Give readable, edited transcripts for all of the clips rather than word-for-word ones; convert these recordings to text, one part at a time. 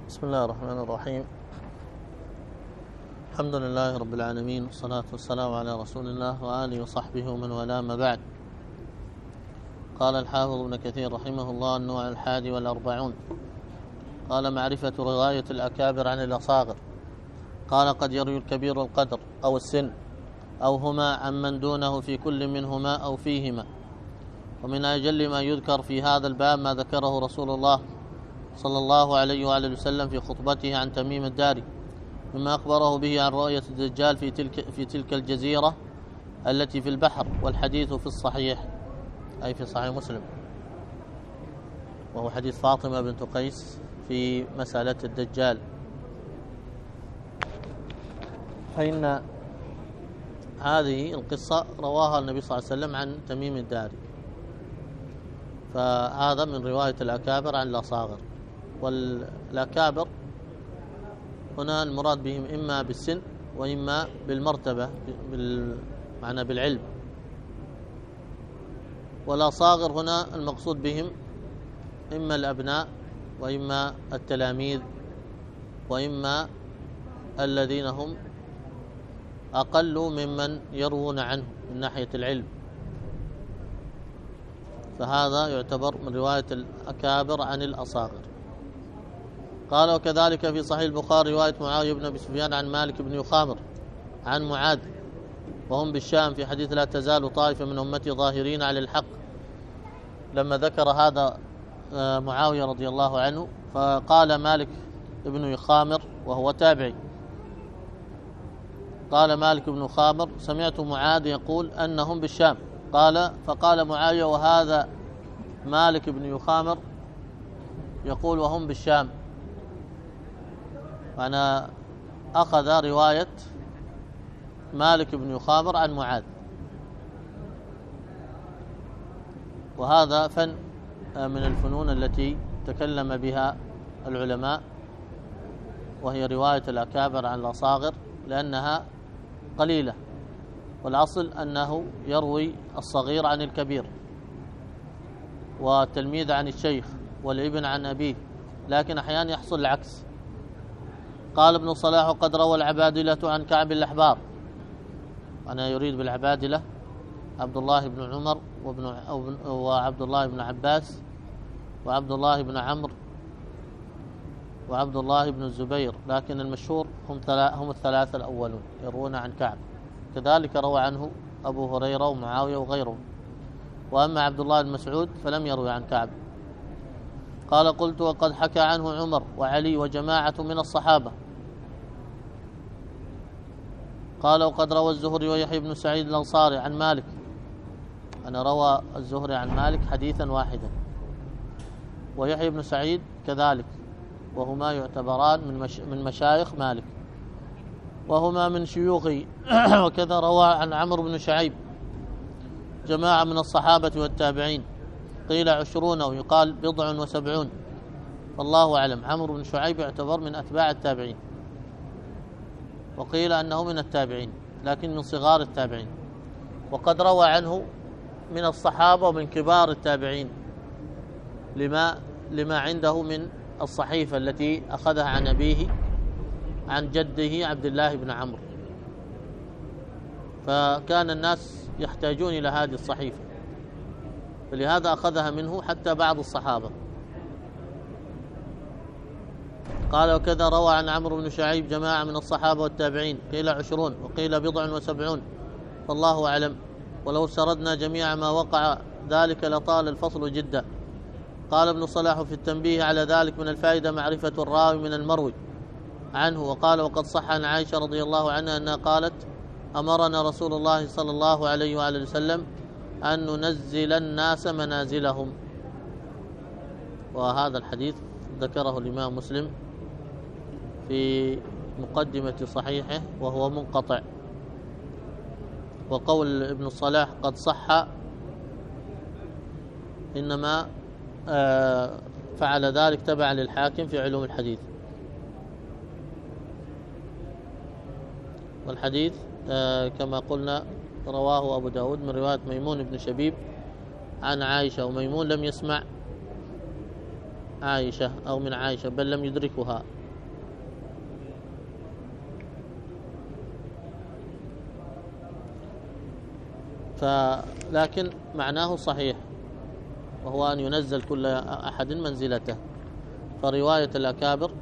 بسم الله الرحمن الرحيم. الحمد لله رب العالمين، والصلاة والسلام على رسول الله وآله وصحبه ومن والاه، ما بعد. قال الحافظ ابن كثير رحمه الله: النوع 41. قال: معرفة رواية الأكابر عن الأصاغر. قال: قد يروي الكبير القدر أو السن أو هما عن من دونه في كل منهما أو فيهما. ومن أجل ما يذكر في هذا الباب ما ذكره رسول الله صلى الله عليه وآله وسلم في خطبته عن تميم الداري، مما أخبره به عن رؤية الدجال في تلك الجزيرة التي في البحر، والحديث في الصحيح، أي في صحيح مسلم، وهو حديث فاطمة بنت قيس في مسألة الدجال. فإن هذه القصة رواها النبي صلى الله عليه وسلم عن تميم الداري، فهذا من رواية الأكابر عن الأصاغر. والأكابر هنا المراد بهم إما بالسن وإما بالمرتبة، معنى بالعلم. والأصاغر هنا المقصود بهم إما الأبناء وإما التلاميذ وإما الذين هم أقل ممن يروون عنه من ناحية العلم، فهذا يعتبر من رواية الأكابر عن الأصاغر. قال: وكذلك في صحيح البخاري رواية معاوية بن أبي سفيان عن مالك بن يخامر عن معاذ وهم بالشام في حديث: لا تزال طائفة من أمتي ظاهرين على الحق. لما ذكر هذا معاوية رضي الله عنه، فقال مالك بن يخامر وهو تابعي، قال مالك بن يخامر: سمعت معاذ يقول أنهم بالشام. فقال معاوية: وهذا مالك بن يخامر يقول وهم بالشام. أنا أخذ رواية مالك بن يخامر عن معاذ، وهذا فن من الفنون التي تكلم بها العلماء، وهي رواية الأكابر عن الأصاغر، لأنها قليلة، والأصل أنه يروي الصغير عن الكبير، والتلميذ عن الشيخ، والابن عن أبيه، لكن أحيانا يحصل العكس. قال ابن صلاح: وقد روى العبادلة عن كعب الأحبار. أنا يريد بالعبادلة عبد الله بن عمر وعبد الله بن عباس وعبد الله بن عمرو وعبد الله بن الزبير، لكن المشهور هم الثلاثة الأولون يروون عن كعب. كذلك روى عنه أبو هريرة ومعاوية وغيره. وأما عبد الله بن مسعود فلم يروي عن كعب. قال: قلت: وقد حكى عنه عمر وعلي وجماعة من الصحابة. قال: وقد روى الزهري ويحيى بن سعيد الأنصاري عن مالك. أنا روى الزهري عن مالك حديثا واحدا، ويحيى بن سعيد كذلك، وهما يعتبران من مشايخ مالك، وهما من شيوخه. وكذا روى عن عمرو بن شعيب جماعة من الصحابة والتابعين، قيل 20 ويقال 70، فالله أعلم. عمرو بن شعيب يعتبر من أتباع التابعين، وقيل أنه من التابعين لكن من صغار التابعين. وقد روى عنه من الصحابة ومن كبار التابعين لما عنده من الصحيفة التي أخذها عن أبيه عن جده عبد الله بن عمرو، فكان الناس يحتاجون إلى هذه الصحيفة، فلهذا أخذها منه حتى بعض الصحابة. قال: وكذا روى عن عمرو بن شعيب جماعة من الصحابة والتابعين، قيل 20 وقيل 70، فالله أعلم. ولو سردنا جميع ما وقع ذلك لطال الفصل جدا. قال ابن صلاح في التنبيه على ذلك: من الفائدة معرفة الراوي من المروي عنه. وقال: وقد صح عن عائشة رضي الله عنها أنها قالت: أمرنا رسول الله صلى الله عليه وآله وسلم أن ننزل الناس منازلهم. وهذا الحديث ذكره الإمام مسلم في مقدمة صحيحه وهو منقطع. وقول ابن الصلاح قد صح إنما فعل ذلك تبعا للحاكم في علوم الحديث. والحديث كما قلنا رواه أبو داود من رواية ميمون بن شبيب عن عائشة، وميمون لم يسمع عائشة أو من عائشة بل لم يدركها. لكن معناه صحيح، وهو أن ينزل كل أحد منزلته. فرواية الأكابر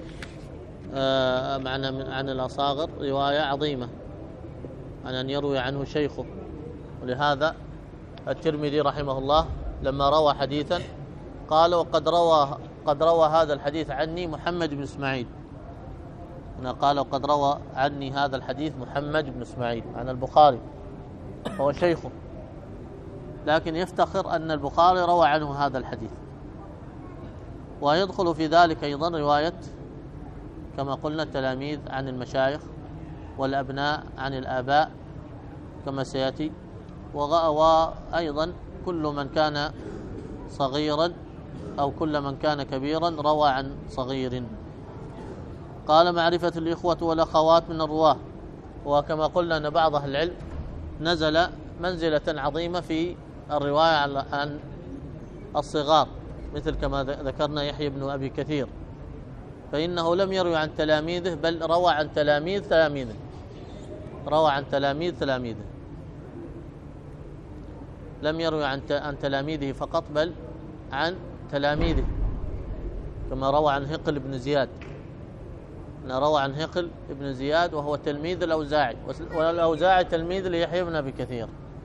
عن الأصاغر رواية عظيمة عن أن يروي عنه شيخه. ولهذا الترمذي رحمه الله لما روى حديثا قال قد روى هذا الحديث عني محمد بن إسماعيل. هنا قال وقد روى عني هذا الحديث محمد بن إسماعيل عن البخاري، هو شيخه، لكن يفتخر أن البخاري روى عنه هذا الحديث. ويدخل في ذلك أيضا رواية كما قلنا التلاميذ عن المشايخ، والأبناء عن الآباء كما سيأتي، وأيضا كل من كان صغيرا أو كل من كان كبيرا روى عن صغير. قال معرفة الإخوة والأخوات من الرواة. وكما قلنا أن بعض أهل العلم نزل منزلة عظيمة في الرواية عن الصغار، مثل كما ذكرنا يحيى بن أبي كثير، فإنه لم يروي عن تلاميذه بل روى عن تلاميذ تلاميذه، روى عن تلاميذ تلاميذه، لم يروي عن تلاميذه فقط بل عن تلاميذه، كما روى عن هقل بن زياد. روى عن هقل بن زياد وهو تلميذ الأوزاعي، والأوزاعي تلميذ ليحيى بن أبي كثير.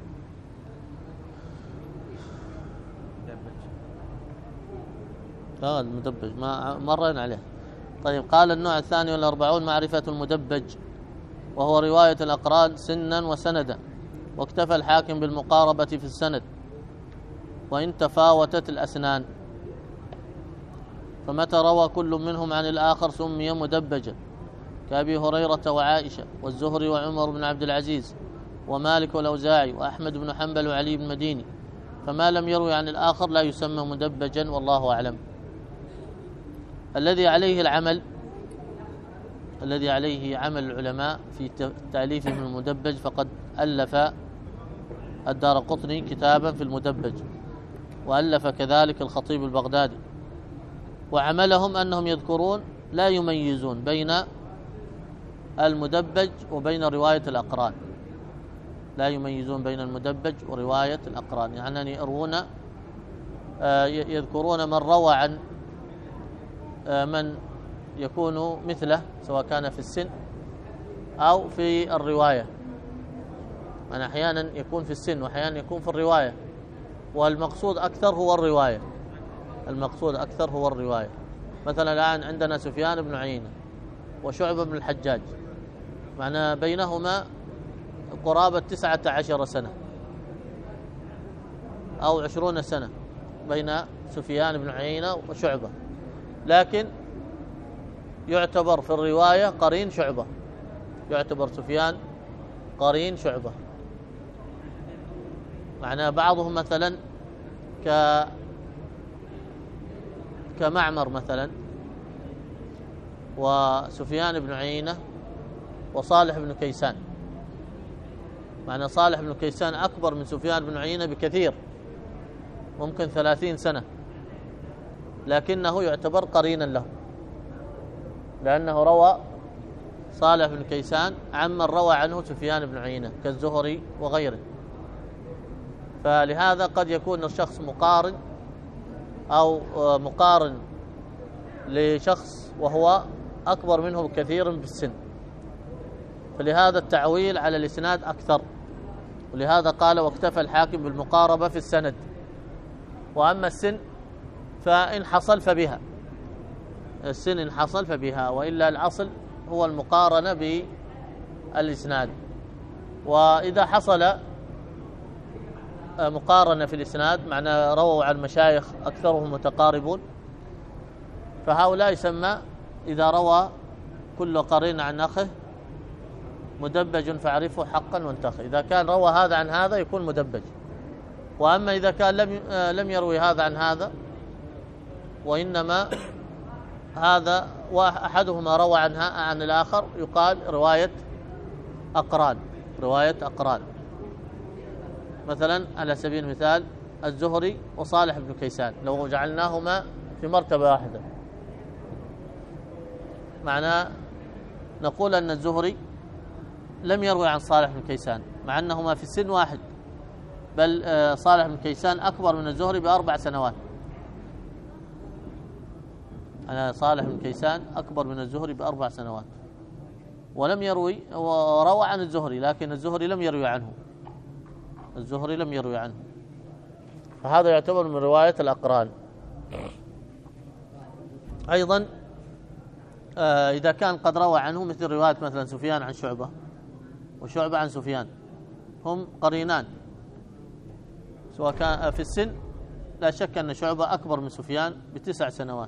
المدبج ما مرنا عليه. طيب، قال النوع 42 معرفة المدبج، وهو رواية الأقران سنا وسندا، واكتفى الحاكم بالمقاربة في السند وإن تفاوتت الأسنان، فمتى روى كل منهم عن الآخر سمي مدبجا، كأبي هريرة وعائشة والزهري وعمر بن عبد العزيز ومالك والأوزاعي وأحمد بن حنبل وعلي بن مديني، فما لم يروي عن الآخر لا يسمى مدبجا، والله أعلم. الذي عليه عمل العلماء في تأليفهم المدبج، فقد ألف الدارقطني كتابا في المدبج، وألف كذلك الخطيب البغدادي. وعملهم أنهم يذكرون لا يميزون بين المدبج وبين رواية الأقران، لا يميزون بين المدبج ورواية الأقران، يعني يذكرون من روى عن من يكون مثله، سواء كان في السن أو في الرواية. يعني أحيانا يكون في السن وأحيانا يكون في الرواية، والمقصود أكثر هو الرواية، المقصود أكثر هو الرواية. مثلا الآن عندنا سفيان بن عيينة وشعبة بن الحجاج، معنى بينهما قرابة 19 سنة أو 20 سنة بين سفيان بن عيينة وشعبة، لكن يعتبر في الرواية قرين شعبة، يعتبر سفيان قرين شعبة. معنى بعضهم مثلا كمعمر مثلا وسفيان بن عيينة وصالح بن كيسان، معنى صالح بن كيسان أكبر من سفيان بن عيينة بكثير، ممكن 30 سنة، لكنه يعتبر قرينا له، لأنه روى صالح بن كيسان عمن روى عنه سفيان بن عيينة كالزهري وغيره. فلهذا قد يكون الشخص مقارن أو مقارن لشخص وهو أكبر منه بكثير بالسن، فلهذا التعويل على الإسناد أكثر، ولهذا قال واكتفى الحاكم بالمقاربة في السند. وأما السن فإن حصل فبها، السن إن حصل فبها، وإلا الأصل هو المقارنة بالإسناد. وإذا حصل مقارنة في الإسناد، معنى رووا عن مشايخ أكثرهم متقاربون، فهؤلاء يسمى إذا روى كل قرين عن أخه مدبج فاعرفه حقا وانتخ. إذا كان روى هذا عن هذا يكون مدبج. وأما إذا كان لم يروي هذا عن هذا، وإنما هذا وأحدهما روى عن الآخر، يقال رواية أقران، رواية أقران. مثلا على سبيل المثال الزهري وصالح بن كيسان، لو جعلناهما في في مرتبة واحدة. معناه نقول أن الزهري لم يروي عن صالح بن كيسان مع أنهما في السن واحد، بل صالح بن كيسان أكبر من الزهري ب4 سنوات. أنا صالح بن كيسان أكبر من الزهري ب4 سنوات، ولم يروي، وروى عن الزهري لكن الزهري لم يروي عنه، الزهري لم يروي عنه، فهذا يعتبر من رواية الأقران. أيضا إذا كان قد روى عنه مثل رواية مثلا سفيان عن شعبة وشعبة عن سفيان، هم قرينان، سواء كان في السن لا شك أن شعبة أكبر من سفيان ب9 سنوات،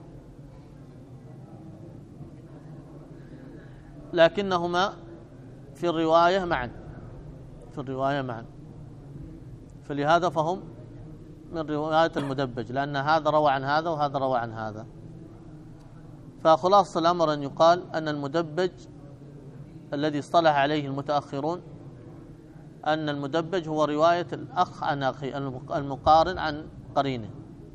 لكنهما في الرواية معا، فلهذا فهم من رواية المدبج، لأن هذا روى عن هذا وهذا روى عن هذا. فخلاصة الأمر أن يقال أن المدبج الذي اصطلح عليه المتأخرون أن المدبج هو رواية الأخ عن أخي، المقارن عن قرينه.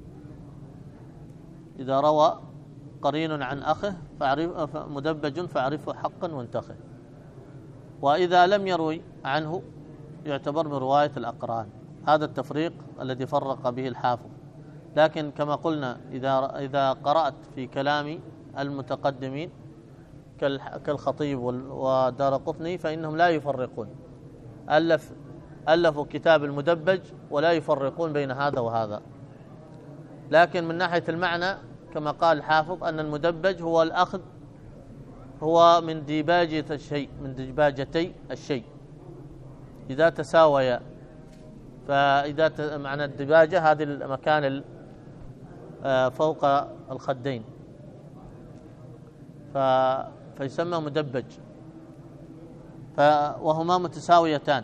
إذا روى قرين عن أخه مدبج فاعرفه حقا وانتخه، وإذا لم يروي عنه يعتبر من رواية الأقران. هذا التفريق الذي فرق به الحافظ. لكن كما قلنا إذا قرأت في كلام المتقدمين كالخطيب ودارقطني فإنهم لا يفرقون، ألفوا كتاب المدبج ولا يفرقون بين هذا وهذا. لكن من ناحية المعنى كما قال الحافظ أن المدبج هو الأخذ، هو من ديباجتي الشيء إذا تساويا. فإذا معنى الدباجة هذه المكان فوق الخدين فيسمى مدبج، وهما متساويتان.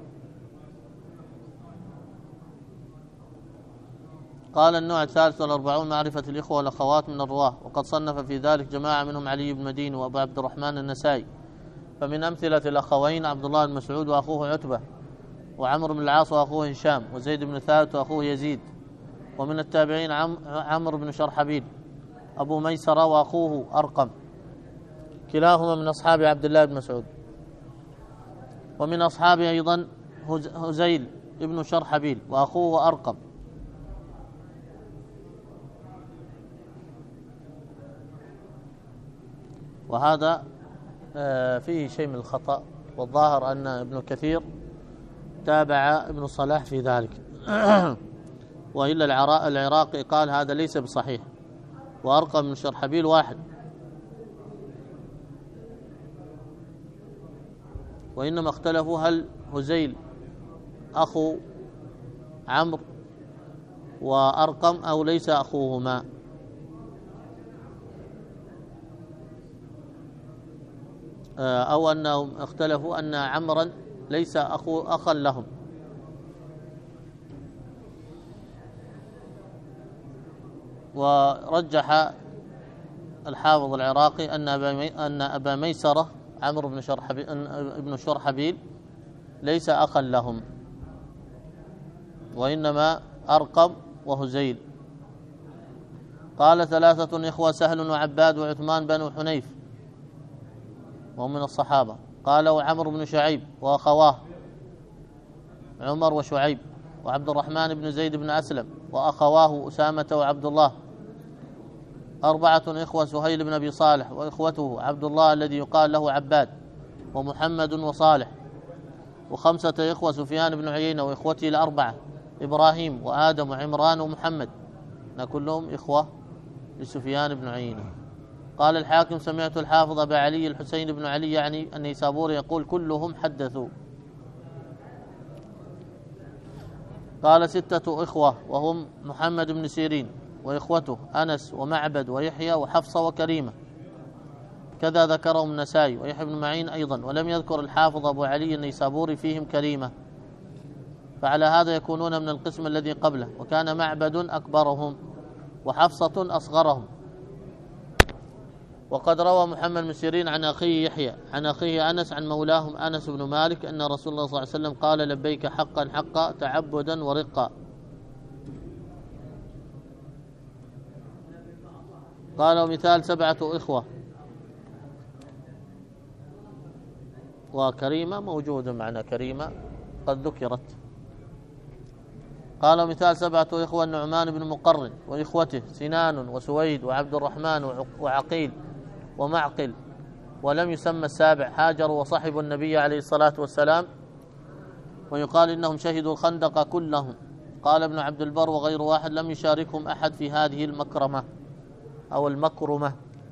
قال النوع 43 معرفة الإخوة والأخوات من الرواة، وقد صنف في ذلك جماعة منهم علي بن مدين وأبو عبد الرحمن النسائي. فمن أمثلة الأخوين عبد الله بن مسعود وأخوه عتبة، وعمرو بن العاص وأخوه هشام، وزيد بن ثابت وأخوه يزيد. ومن التابعين عمرو بن شرحبيل، أبو ميسرة وأخوه أرقم، كلاهما من أصحاب عبد الله بن مسعود. ومن أصحابه أيضا هزيل ابن شرحبيل وأخوه أرقم. وهذا فيه شيء من الخطأ، والظاهر أن ابن كثير تابع ابن صلاح في ذلك وإلا العراقي قال هذا ليس بصحيح، وأرقم من شرحبيل واحد، وإنما اختلفوا هل هزيل أخو عمرو وأرقم أو ليس أخوهما. أو أنهم اختلفوا أن عمرا ليس أخا لهم. ورجح الحافظ العراقي أن أبا ميسرة عمرو بن شرحبيل ليس أخا لهم، وإنما أرقم وهزيل. قال 3 إخوة سهل وعباد وعثمان بن حنيف وهم من الصحابة. قال وعمرو بن شعيب وأخواه عمر وشعيب، وعبد الرحمن بن زيد بن أسلم وأخواه أسامة وعبد الله. 4 إخوة سهيل بن أبي صالح وإخوته عبد الله الذي يقال له عباد، ومحمد وصالح. و5 إخوة سفيان بن عيينة وإخوته ال4 إبراهيم وآدم وعمران ومحمد، كلهم إخوة لسفيان بن عيينة. قال الحاكم سمعت الحافظ أبا علي الحسين بن علي يعني النيسابوري يقول كلهم حدثوا. قال 6 إخوة وهم محمد بن سيرين وإخوته أنس ومعبد ويحيى وحفصة وكريمة، كذا ذكرهم النسائي ويحيى بن معين أيضا، ولم يذكر الحافظ أبو علي النيسابوري فيهم كريمة، فعلى هذا يكونون من القسم الذي قبله. وكان معبد أكبرهم وحفصة أصغرهم. وقد روى محمد بن سيرين عن أخيه يحيى عن أخيه أنس عن مولاهم أنس بن مالك أن رسول الله صلى الله عليه وسلم قال لبيك حقا حقا تعبدا ورقا. قال ومثال 7 إخوة، وكريمة موجودة معنا، كريمة قد ذكرت. قال ومثال 7 إخوة النعمان بن مقرن وإخوته سنان وسويد وعبد الرحمن وعقيل ومعقل، ولم يسمى السابع هاجر وصحبوا النبي عليه الصلاة والسلام، ويقال إنهم شهدوا الخندق كلهم. قال ابن عبد البر وغير واحد لم يشاركهم أحد في هذه المكرمة أو المكرمة،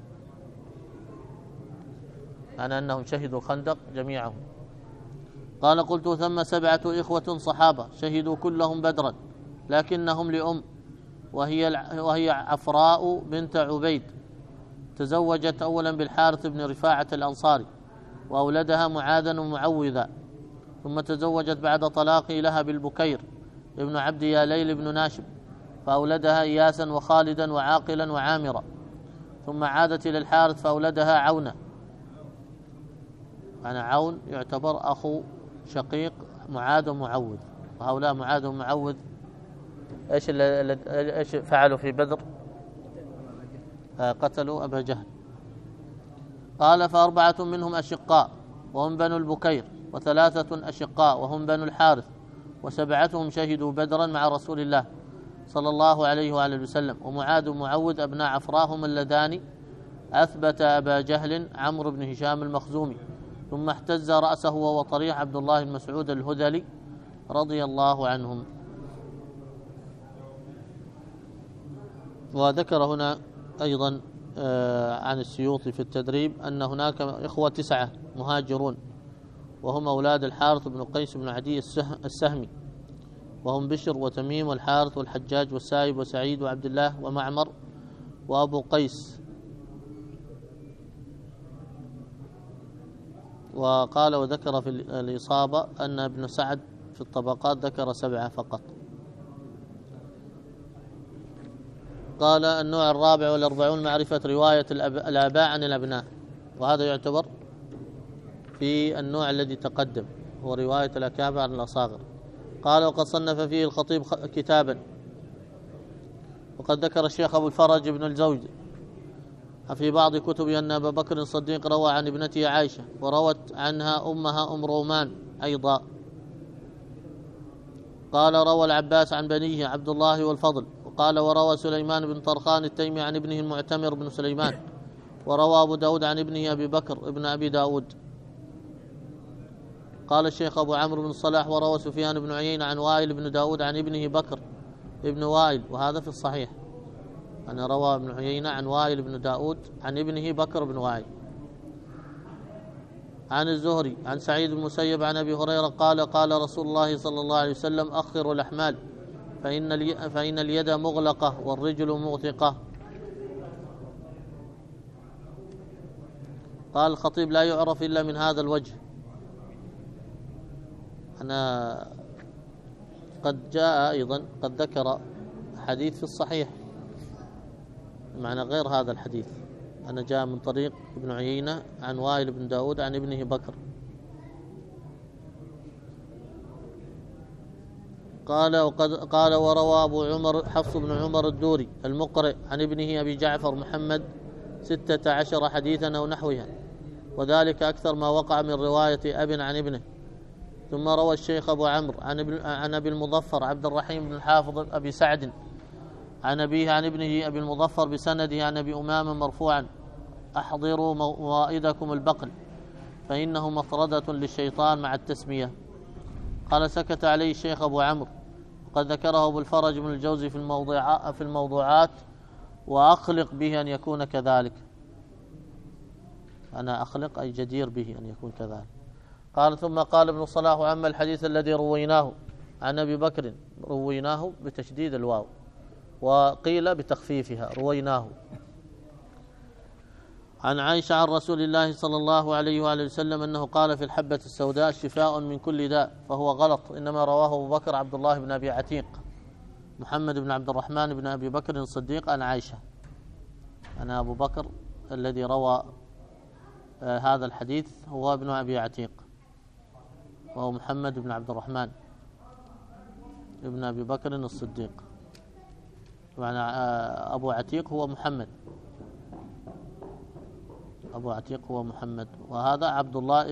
يعني أنهم شهدوا الخندق جميعهم. قال قلت ثم 7 إخوة صحابة شهدوا كلهم بدرا لكنهم لأم، وهي عفراء بنت عبيد، تزوجت أولا بالحارث بن رفاعة الأنصاري وأولدها معاذا ومعوذا، ثم تزوجت بعد طلاقه لها بالبكير ابن عبد ياليل بن ناشب فأولدها إياسا وخالدا وعاقلا وعامرا، ثم عادت إلى الحارث فأولدها عونة. يعني عون يعتبر أخو شقيق معاذ ومعوذ، وهؤلاء معاذ ومعوذ ايش فعلوا في بدر؟ قتلوا أبا جهل. قال ف4 منهم أشقاء وهم بنو البكير، و3 أشقاء وهم بنو الحارث، و7 شهدوا بدرا مع رسول الله صلى الله عليه وآله وسلم. ومعاذ ومعوذ أبناء عفراء هم اللذان أثبت أبا جهل عمرو بن هشام المخزومي، ثم احتز رأسه وهو طريح عبد الله بن مسعود الهذلي رضي الله عنهم. وذكر هنا أيضا عن السيوطي في التدريب أن هناك إخوة 9 مهاجرون، وهم أولاد الحارث بن قيس بن عدي السهمي، وهم بشر وتميم والحارث والحجاج والسائب وسعيد وعبد الله ومعمر وأبو قيس. وقال وذكر في الإصابة أن ابن سعد في الطبقات ذكر 7 فقط. قال النوع 44 معرفة رواية الآباء عن الأبناء، وهذا يعتبر في النوع الذي تقدم، هو رواية الأكابر عن الأصاغر. قال وقد صنف فيه الخطيب كتابا، وقد ذكر الشيخ أبو الفرج بن الزوج في بعض كتبه أن أبا بكر الصديق روى عن ابنته عائشة، وروت عنها أمها أم رومان أيضا. قال روى العباس عن بنيه عبد الله والفضل. وقال وروى سليمان بن طرخان التيمي عن ابنه المعتمر بن سليمان. وروى أبو داود عن ابنه أبي بكر ابن أبي داود. قال الشيخ أبو عمرو بن الصلاح وروى سفيان بن عيينة عن وائل بن داود عن ابنه بكر ابن وائل، وهذا في الصحيح أنا روى ابن عيينة عن وائل بن داود عن ابنه بكر بن وائل. عن الزهري عن سعيد بن المسيب عن أبي هريرة قال قال رسول الله صلى الله عليه وسلم أخروا الأحمال فإن اليد مغلقة والرجل موثقة. قال الخطيب لا يعرف إلا من هذا الوجه. أنا قد جاء أيضا قد ذكر حديث في الصحيح معنى غير هذا الحديث، أنا جاء من طريق ابن عيينة عن وائل بن داود عن ابنه بكر. قال وروى أبو عمر حفص بن عمر الدوري المقرئ عن ابنه أبي جعفر محمد 16 حديثا أو نحوها، وذلك أكثر ما وقع من رواية أب عن ابنه. ثم روى الشيخ أبو عمرو عن أبي المظفر عبد الرحيم بن الحافظ أبي سعد عن أبيه عن ابنه أبي المظفر بسنده عن أبي أمامة مرفوعا أحضروا موائدكم البقل فإنه مطردة للشيطان مع التسمية. قال سكت عليه الشيخ أبو عمرو، وقد ذكره أبو الفرج بن الجوزي في الموضوعات، وأخلق به أن يكون كذلك. أنا أخلق أي جدير به أن يكون كذلك. قال ثم قال ابن الصلاح وأما الحديث الذي رويناه عن أبي بكر، رويناه بتشديد الواو وقيل بتخفيفها رويناه، عن عائشة عن رسول الله صلى الله عليه وآله وسلم أنه قال في الحبة السوداء شفاء من كل داء، فهو غلط، إنما رواه أبو بكر عبد الله بن أبي عتيق محمد بن عبد الرحمن بن أبي بكر الصديق عن عائشة. أنا أبو بكر الذي روى هذا الحديث هو ابن أبي عتيق، وهو محمد بن عبد الرحمن ابن أبي بكر الصديق، معنى أبو عتيق هو محمد أبو عتيق هو محمد، وهذا عبد الله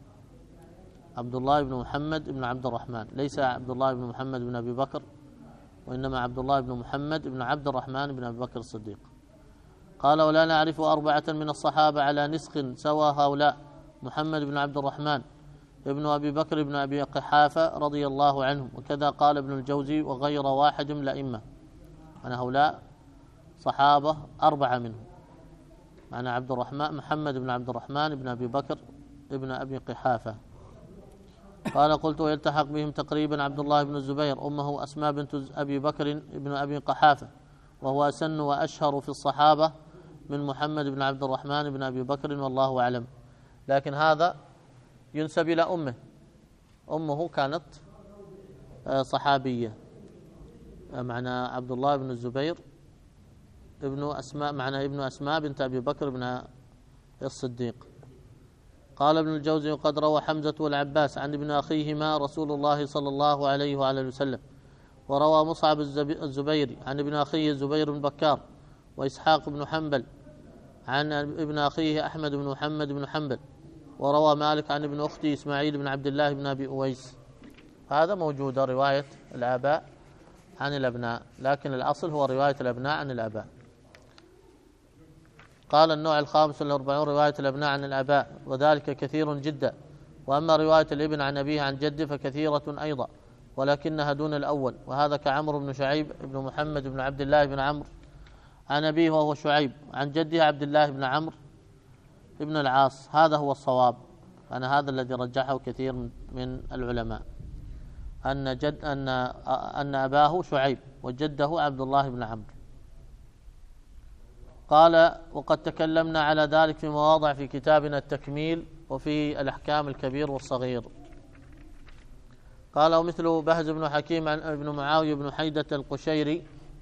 بن محمد بن عبد الرحمن، ليس عبد الله بن محمد بن أبي بكر، وإنما عبد الله بن محمد بن عبد الرحمن بن أبي بكر الصديق. قال: ولا نعرف 4 من الصحابة على نسخ سوى هؤلاء: محمد بن عبد الرحمن ابن أبي بكر بن أبي قحافة رضي الله عنهم. وكذا قال ابن الجوزي: وغير واحد من الأئمة. أنا هؤلاء صحابة 4 منهم، معنى عبد الرحمن محمد بن عبد الرحمن بن أبي بكر ابن أبي قحافة. قال: قلت: ويلتحق بهم تقريبا عبد الله بن الزبير، أمه أسماء بنت أبي بكر بن أبي قحافة، وهو أسن وأشهر في الصحابة من محمد بن عبد الرحمن بن أبي بكر، والله أعلم. لكن هذا ينسب إلى أمه كانت صحابية، معنى عبد الله بن الزبير ابن أسماء بنت أبي بكر بن الصديق. قال ابن الجوزي: وقد روى حمزة والعباس عن ابن أخيهما رسول الله صلى الله عليه وآله وسلم. وروى مصعب الزبيري عن ابن أخيه الزبير بن بكار، وإسحاق بن حنبل عن ابن أخيه أحمد بن محمد بن حنبل. وروى مالك عن ابن أخته إسماعيل بن عبد الله بن أبي أويس. هذا موجود رواية الآباء عن الأبناء، لكن الأصل هو رواية الأبناء عن الآباء. قال: النوع 45 رواية الأبناء عن الآباء، وذلك كثير جدا. وأما رواية الابن عن أبيه عن جده فكثيرة أيضا، ولكنها دون الأول. وهذا كعمرو بن شعيب بن محمد بن عبد الله بن عمرو عن أبيه وهو شعيب، عن جده عبد الله بن عمرو بن العاص. هذا هو الصواب، أنا هذا الذي رجحه كثير من العلماء، أن أباه شعيب وجده عبد الله بن عمرو. قال: وقد تكلمنا على ذلك في مواضع في كتابنا التكميل وفي الأحكام الكبير والصغير. قال: ومثل بهز بن حكيم عن ابن معاوية بن حيدة القشيري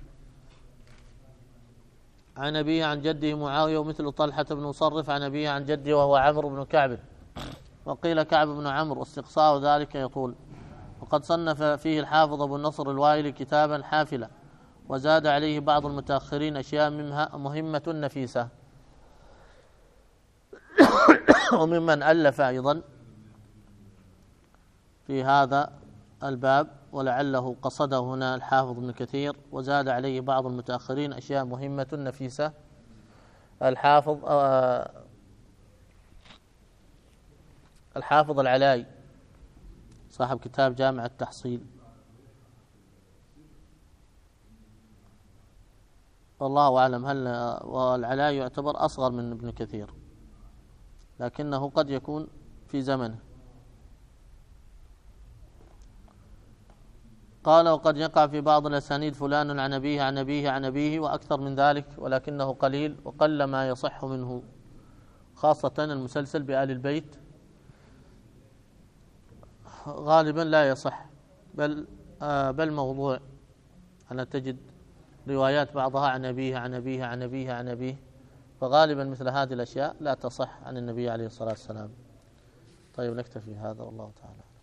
عن أبيه عن جده معاوية، ومثل طلحة بن مصرف عن أبيه عن جده وهو عمرو بن كعب، وقيل كعب بن عمرو، واستقصاء ذلك يطول. وقد صنف فيه الحافظ أبو النصر الوائلي كتابا حافلا، وزاد عليه بعض المتأخرين أشياء مهمة نفيسة. وممن ألف أيضا في هذا الباب، ولعله قصده هنا الحافظ ابن كثير، وزاد عليه بعض المتأخرين أشياء مهمة نفيسة، الحافظ العلاي صاحب كتاب جامع التحصيل. والله أعلم، والعلاي يعتبر أصغر من ابن كثير، لكنه قد يكون في زمنه. قال: وقد يقع في بعض الأسانيد فلان عن أبيه عن أبيه عن أبيه وأكثر من ذلك، ولكنه قليل، وقل ما يصح منه، خاصة المسلسل بآل البيت غالبا لا يصح، بل موضوع. أنا تجد روايات بعضها عن أبيه عن أبيه عن أبيه عن أبيه، فغالبا مثل هذه الأشياء لا تصح عن النبي عليه الصلاة والسلام. طيب، نكتفي هذا، والله تعالى.